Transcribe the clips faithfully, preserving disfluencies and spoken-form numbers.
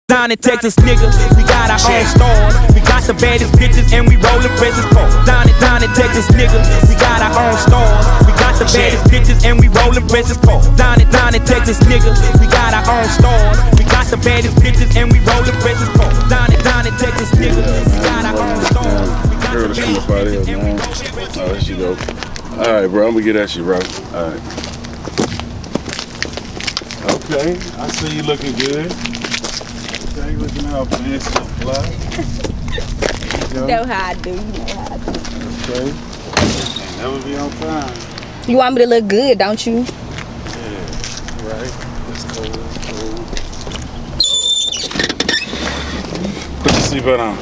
Down in Texas, nigga, we got our own stores. We got the baddest bitches and we rollin' presses for. Down in, down in Texas, nigga, we got our own stores. We got the baddest bitches and we rollin' presses for. Down in, down in Texas, nigga, we got our own stores. We got the baddest bitches and we rollin' presses for. Down in, down in Texas, nigga, we got our own stores. We got the baddest bitches and we rollin' presses for. Oh, there she go. All right, bro, I'm gonna get at you, bro. All right. Okay, I see you looking good. Okay, looking out fancy and fly. You know how I do, you know how I do. Okay. Can't never be on time. You want me to look good, don't you? Yeah, right. Let's go, let's go. Put your seatbelt on.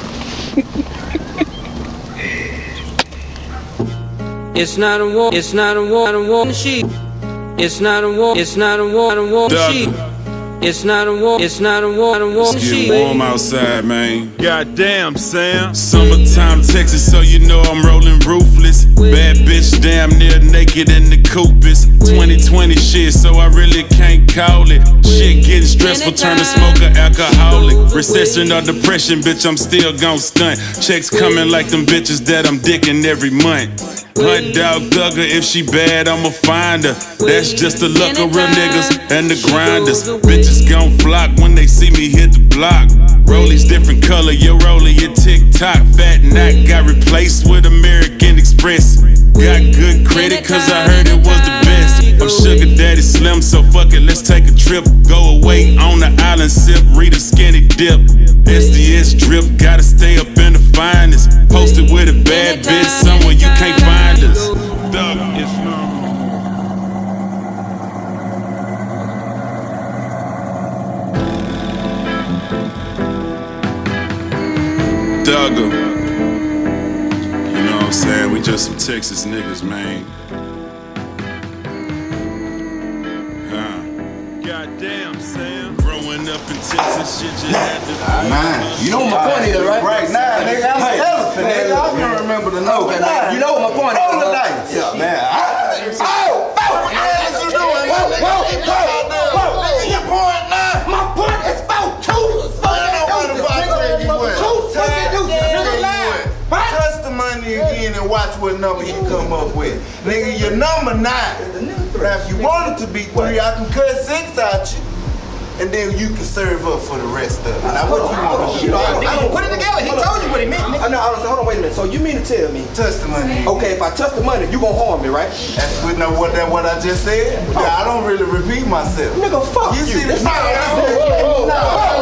It's not a war, it's not a war, a war sheep. It's not a war, it's not a war, a war sheep. It's not a war, it's not a war, a war It's sheep. getting warm outside, man. Goddamn, Sam. Summertime Texas, so you know I'm rolling ruthless. Bad bitch damn near naked in the Coopers. twenty twenty shit, so I really can't call it. Shit getting stressful, turn to smoker, alcoholic. Recession or depression, bitch, I'm still gon' stunt. Checks coming like them bitches that I'm dicking every month. Hunt dog thugger, if she bad, I'ma find her. That's just the luck of real niggas and the grinders. Bitches gon' flock when they see me hit the block. Rollies different color, your roller, your TikTok. Fat knock got replaced with American Express. Got good credit cause I heard it was the best. I'm sugar daddy slim, so fuck it, let's take a trip. Go away on the island, sip, read a skinny dip. S D S drip, gotta stay up in the finest. Posted with a bad bitch, somewhere you can't find us. Dog, it's Dugger. You know what I'm saying? We just some Texas niggas, man. Huh. Goddamn, Sam. Growing up in Texas, shit just had to be. Man, you know what my point is, right? Right now, nigga, I'm an elephant, nigga. I can remember the note. Okay, man, you know what my point is. Roll the dice. Yeah, man. I, Oh, what the hell is you doing? Whoa, whoa, whoa, whoa. Nigga, your point now. My point is about two. Touch the money again and watch what number he come up with. Nigga, your number nine. Now, if you want it to be three, I can cut six out you. And then you can serve up for the rest of it. Now, what you want to do? I don't put it together. He told you what he meant. I know. I was hold on, wait a minute. So you mean to tell me? Touch the money. Okay, if I touch the money, you gonna harm me, right? That's what, no, what, that, what I just said. Oh. I don't really repeat myself. Nigga, fuck you. You see this? No, no, no, no.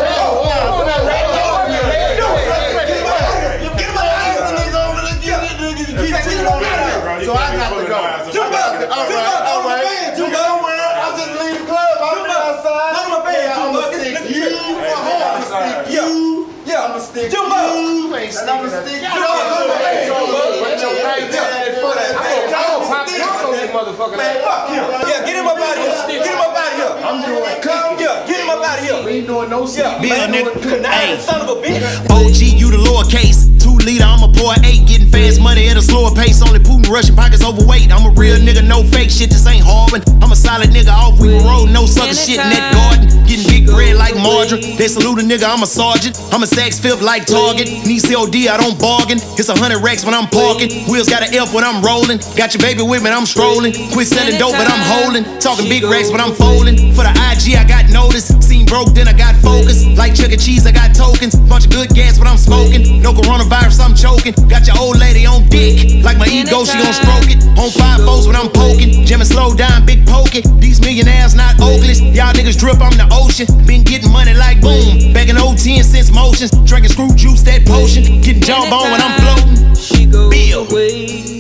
So I got to go. All right, all right. You go. I'll just leave the club. I'll be outside. I'm gonna stick you. I'm gonna stick you. Yeah, I'm gonna stick you. And I'm gonna stick you. Yeah, get him up out of here. Get him up out of here. I'm doing Come here. Get him up out of here. We ain't doing no stuff. Yeah, nigga. Hey, son of a bitch. O G, you the lowercase. Two liter, I'm a pour eight. Getting fast money at a slower pace. Only Putin, Russian pockets overweight. I'm a real nigga, no fake shit. This ain't Harvin. I'm a solid nigga off we road. No sucker shit in that garden. Getting big bread like margarine. They salute a nigga, I'm a sergeant. I'm a Saks Fifth like Target. Need C O D, I don't bargain. It's a hundred racks when I'm parking. Wheels got an F when I'm rolling. Got your baby with me, I'm strolling. Quit selling dope, but I'm holding. Talking big racks, but I'm folding. For the I G, I got notice. Seen broke, then I got focus. Like Chuck E. Cheese, I got tokens. Bunch of good gas, but I'm smoking. No coronavirus, I'm choking. Got your old lady on dick. Like my ego, she gon' stroke it. On five foes when I'm poking. Jimmy slow down, big poking. These millionaires not Oakless. Y'all niggas drip, I'm the ocean. Been getting money like boom. Back in oh ten since motions. Drinking screw juice, that potion. Getting jawbone when I'm floating. She goes Bill. away.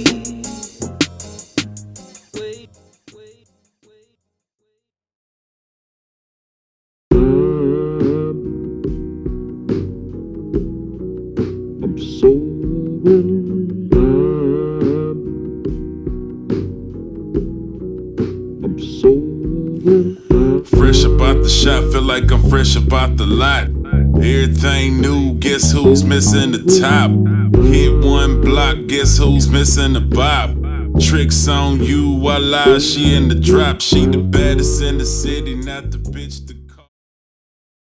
I'm so in love. I'm so in love. fresh about the shop, feel like I'm fresh about the lot. Everything new, guess who's missing the top? Hit one block, guess who's missing the bop? Tricks on you, voila, she in the drop. She the baddest in the city, not the bitch.